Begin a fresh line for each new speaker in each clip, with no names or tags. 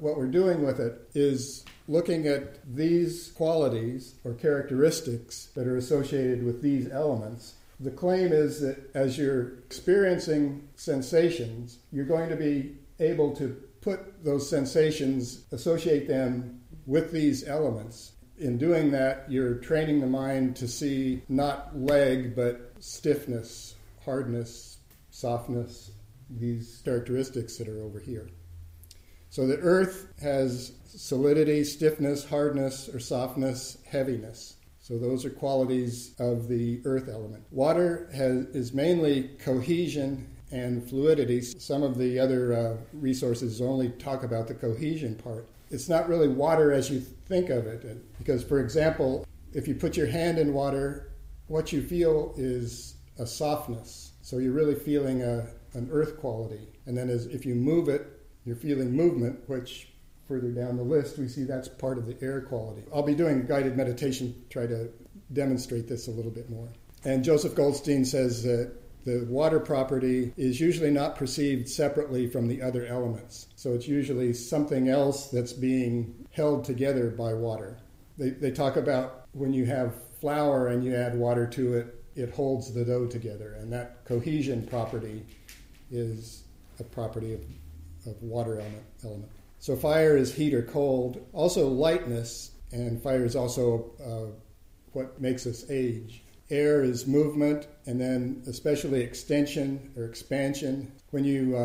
what we're doing with it is looking at these qualities or characteristics that are associated with these elements. The claim is that as you're experiencing sensations, you're going to be able to put those sensations, associate them with these elements. In doing that, you're training the mind to see not leg, but stiffness, hardness, softness, these characteristics that are over here. So the earth has solidity, stiffness, hardness, or softness, heaviness. So those are qualities of the earth element. Water is mainly cohesion and fluidity. Some of the other resources only talk about the cohesion part. It's not really water as you think of it, because, for example, if you put your hand in water, what you feel is a softness. So you're really feeling an earth quality. And then if you move it, you're feeling movement, which further down the list, we see that's part of the air quality. I'll be doing guided meditation, try to demonstrate this a little bit more. And Joseph Goldstein says that the water property is usually not perceived separately from the other elements. So it's usually something else that's being held together by water. They talk about when you have flour and you add water to it, it holds the dough together. And that cohesion property is a property of water element. So fire is heat or cold. Also lightness, and fire is also what makes us age. Air is movement, and then especially extension or expansion. When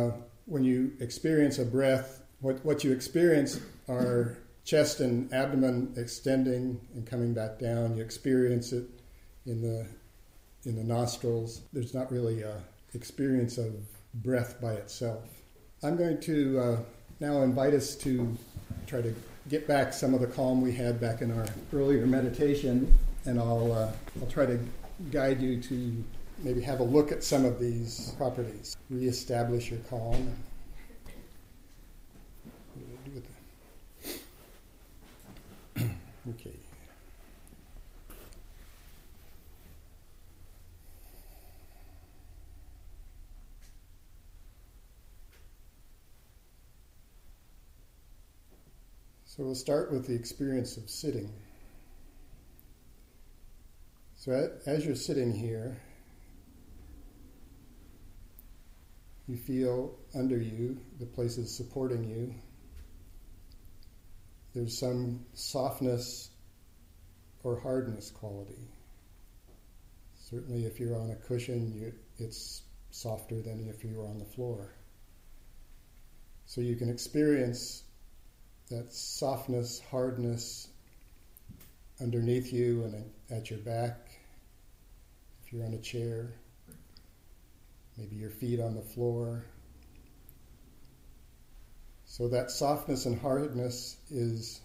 you experience a breath, what you experience are chest and abdomen extending and coming back down. You experience it in the nostrils. There's not really an experience of breath by itself. I'm going to now invite us to try to get back some of the calm we had back in our earlier meditation, and I'll try to guide you to maybe have a look at some of these properties. Reestablish your calm. What do I do with that? Okay. So we'll start with the experience of sitting. So as you're sitting here, you feel under you, the places supporting you, there's some softness or hardness quality. Certainly if you're on a cushion, it's softer than if you were on the floor. So you can experience that softness, hardness underneath you and at your back. If you're on a chair, maybe your feet on the floor. So that softness and hardness is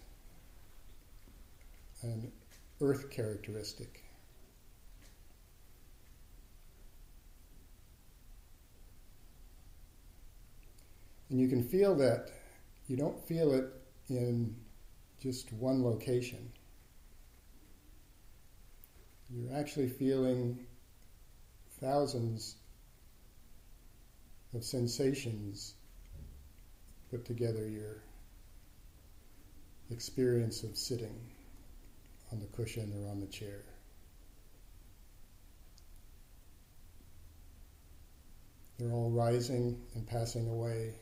an earth characteristic. And you can feel that. You don't feel it in just one location. You're actually feeling thousands of sensations put together your experience of sitting on the cushion or on the chair. They're all rising and passing away.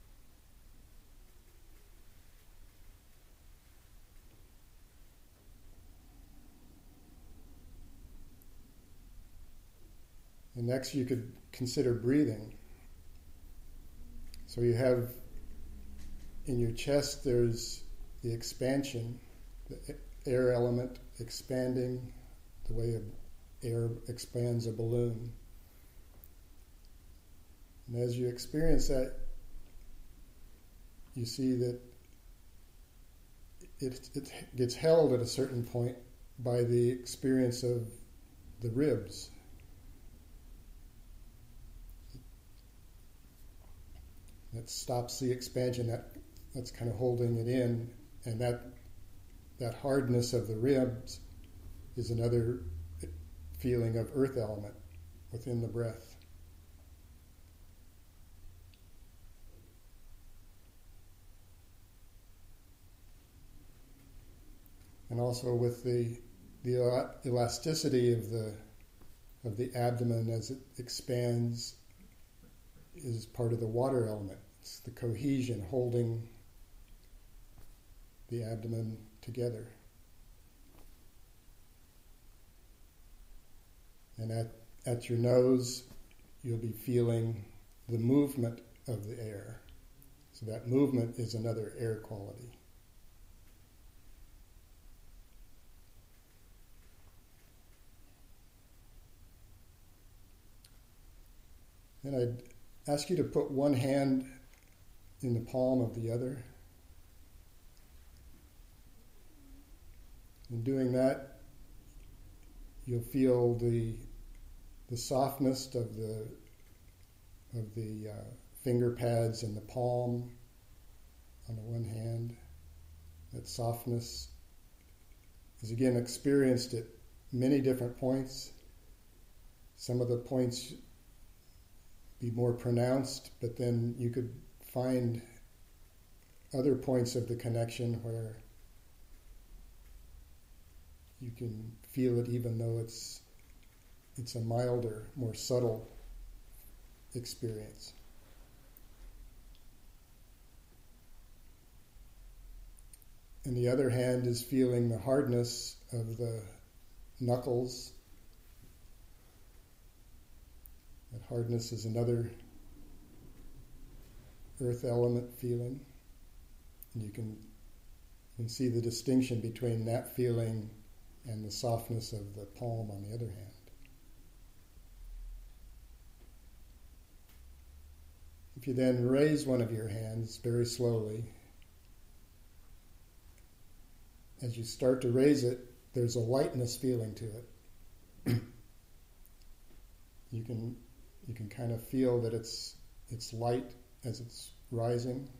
And next you could consider breathing. So you have in your chest there's the expansion, the air element expanding the way air expands a balloon. And as you experience that, you see that it gets held at a certain point by the experience of the ribs. That stops the expansion, that's kind of holding it in, and that hardness of the ribs is another feeling of earth element within the breath. and also with the elasticity of the abdomen as it expands is part of the water element. It's the cohesion holding the abdomen together. And at your nose, you'll be feeling the movement of the air. So that movement is another air quality. And I'd ask you to put one hand in the palm of the other. In doing that, you'll feel the softness of the finger pads in the palm on the one hand. That softness is again experienced at many different points. Some of the points be more pronounced, but then you could find other points of the connection where you can feel it even though it's a milder, more subtle experience. And the other hand is feeling the hardness of the knuckles. That hardness is another earth element feeling. And you can see the distinction between that feeling and the softness of the palm on the other hand. If you then raise one of your hands very slowly, as you start to raise it, there's a lightness feeling to it. You can kind of feel that it's light as it's rising.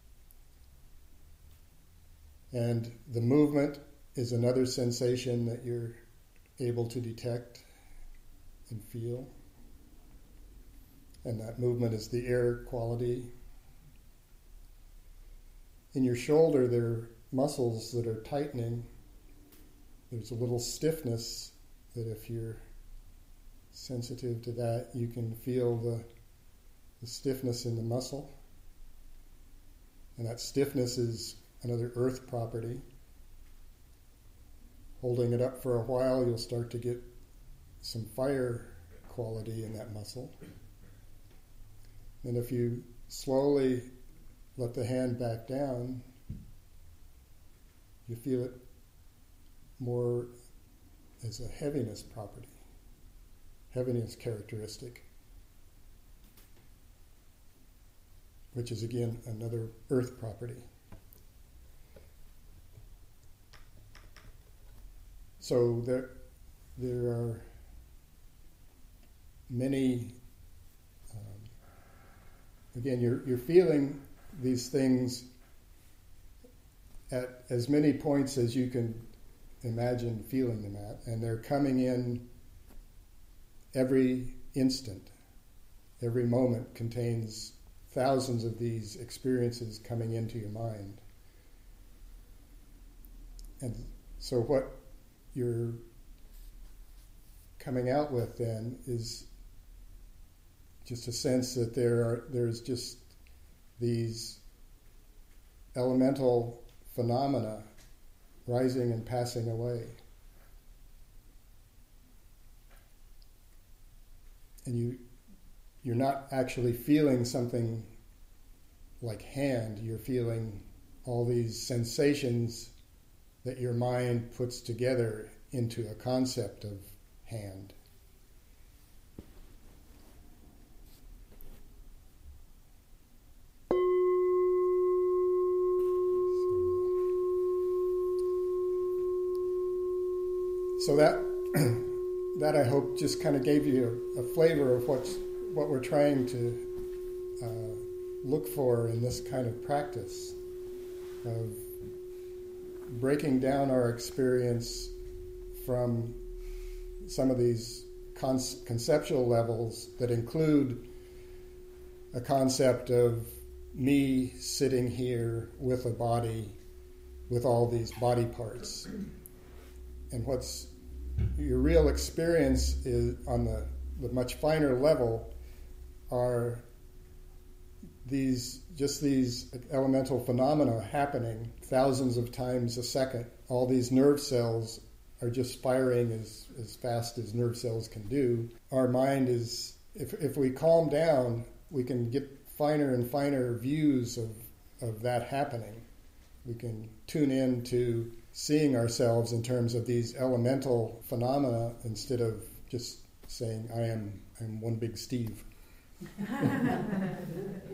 And the movement is another sensation that you're able to detect and feel. And that movement is the air quality. In your shoulder, there are muscles that are tightening. There's a little stiffness that if you're sensitive to that, you can feel the stiffness in the muscle. And that stiffness is another earth property. Holding it up for a while, you'll start to get some fire quality in that muscle. And if you slowly let the hand back down, you feel it more as a heaviness property, heaviness characteristic, which is again another earth property. So there are many. Again, you're feeling these things at as many points as you can imagine feeling them at, and they're coming in every instant. Every moment contains thousands of these experiences coming into your mind. And so what you're coming out with then is just a sense that there's just these elemental phenomena rising and passing away. And you're not actually feeling something like hand, you're feeling all these sensations that your mind puts together into a concept of hand. So that I hope just kind of gave you a flavor of what we're trying to look for in this kind of practice of breaking down our experience from some of these conceptual levels that include a concept of me sitting here with a body, with all these body parts. And what's your real experience is on the much finer level are these elemental phenomena happening thousands of times a second. All these nerve cells are just firing as fast as nerve cells can do. Our mind is, if we calm down, we can get finer and finer views of that happening. We can tune in to seeing ourselves in terms of these elemental phenomena instead of just saying, I'm one big Steve.